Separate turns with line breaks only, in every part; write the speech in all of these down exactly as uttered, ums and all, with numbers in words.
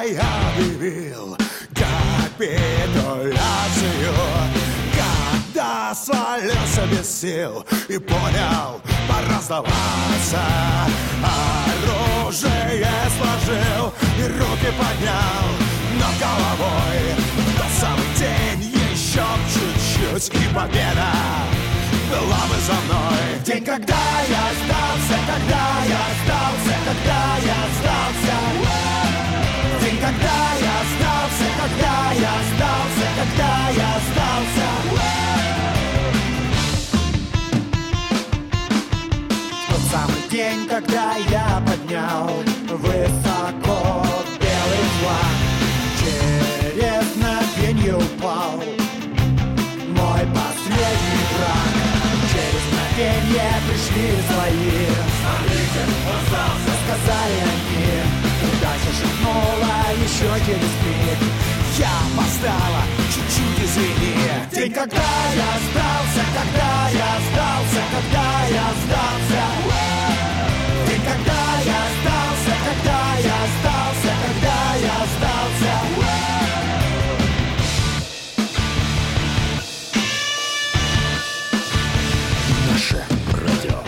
я объявил капитуляцию, когда свалился без сил и понял, пора сдаваться. Оружие сложил и руки поднял над головой. В тот самый день еще чуть-чуть, и победа была бы за мной. День, когда я сдался, когда я сдался, когда я сдался. День, когда я сдался, когда я сдался, когда я сдался. Тот самый день, когда я поднял высоко белый флаг, через мгновенье упал мой последний враг. Через мгновенье пришли свои. Смотрите, он сдался, сказали они. Удача шепнула еще через миг. Я опоздала, чуть-чуть извини. День, когда я сдался, когда я сдался, когда я сдался. День, когда я сдался, когда я сдался, когда я сдался.
Наше радио.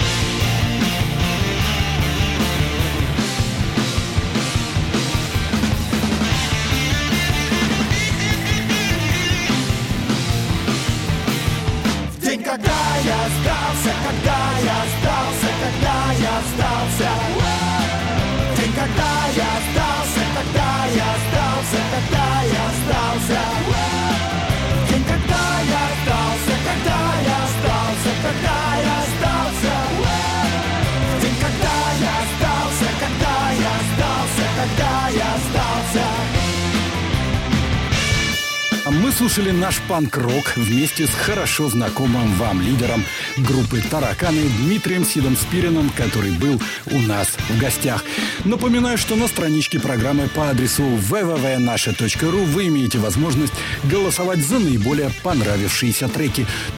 День, когда я сдался, когда я сдался, когда я сдался. День, когда я сдался, когда я сдался, когда я сдался. День, когда я сдался, когда я сдался, когда я сдался. День, когда я сдался, когда я сдался, когда я сдался.
Мы слушали наш панк-рок вместе с хорошо знакомым вам лидером группы «Тараканы» Дмитрием Сидом Спириным, который был у нас в гостях. Напоминаю, что на страничке программы по адресу дабл ю дабл ю дабл ю точка наше точка ру вы имеете возможность голосовать за наиболее понравившиеся треки.